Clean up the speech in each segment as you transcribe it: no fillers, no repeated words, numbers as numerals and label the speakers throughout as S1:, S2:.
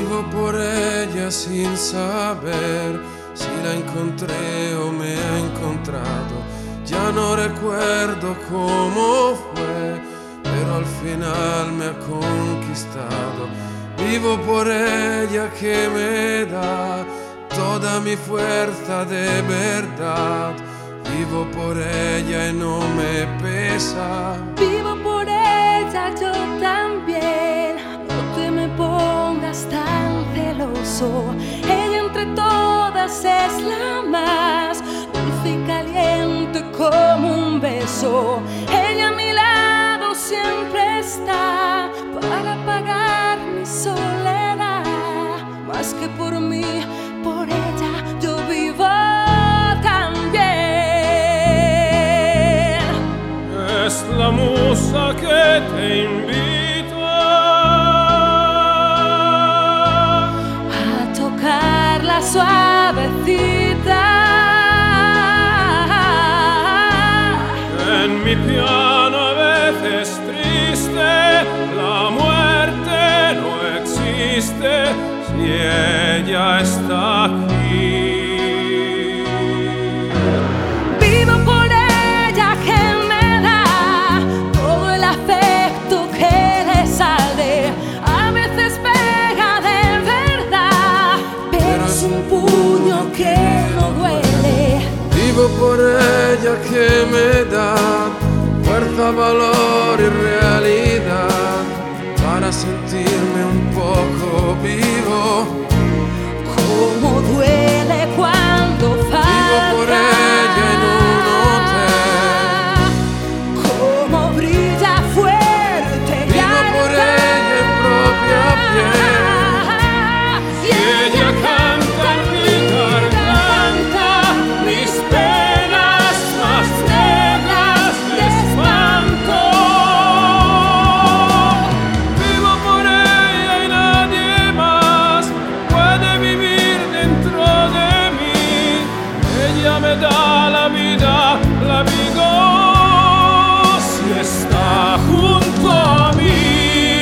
S1: Vivo por ella sin saber si la encontré o me ha encontrado. Ya no recuerdo cómo fue, pero al final me ha conquistado. Vivo por ella que me da toda mi fuerza de verdad. Vivo por ella y no me pesa.
S2: Vivo por ella yo también. No te me pongas tan celoso. Ella entre todas es la más dulce y caliente como un beso. Ella a mi lado siempre está para apagar mi soledad. Más que por mí, por ella yo vivo también.
S1: Es la musa que te invita
S2: a tocarla suavecita.
S1: En mi piano a veces triste, la muerte no existe si ella está aquí.
S2: Vivo por ella que me da todo el afecto que le sale. A veces pega de verdad, pero es un puño que no duele.
S1: Vivo por ella que me da fuerza, valor y realidad para sentirme un poco vivo.
S2: Cómo duele cuando falta.
S1: Vivo por ella en un hotel.
S2: Cómo brilla fuerte.
S1: Vivo por ella en propia piel.
S2: Y ella canta en mi garganta mis penas más negras de espanto.
S1: Vivo por ella y nadie más puede vivir dentro de mí. Ella me da la vida, la vivo si está junto a mí.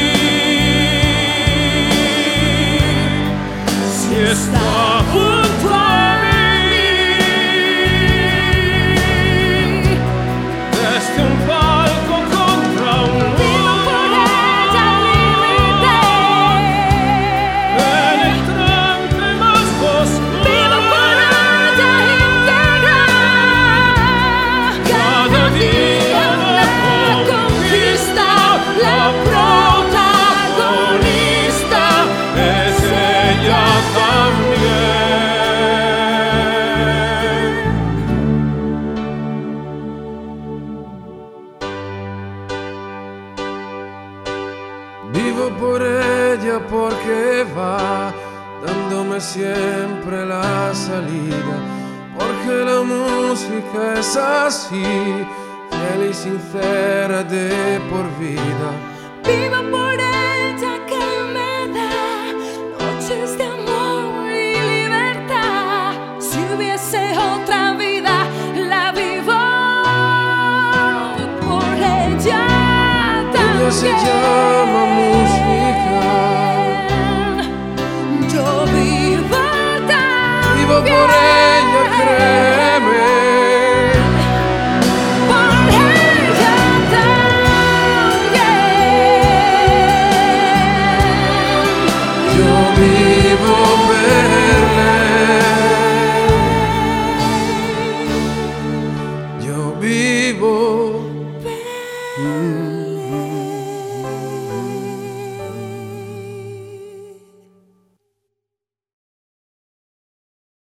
S1: Si está junto a mí. Desde un palco contra un
S2: Vivo por ella al límite.
S1: en el trance más oscuro.
S2: Vivo por ella íntegra. Cada día la conquista, la protagonista
S1: Es ella también. Vivo por ella porque va dándome siempre la salida, porque la música es así, fiel y sincera de por vida.
S2: Vivo por ella que me da noches de amor y libertad. Si hubiese otra vida, la vivo por ella
S1: Ella se
S2: también.
S1: llama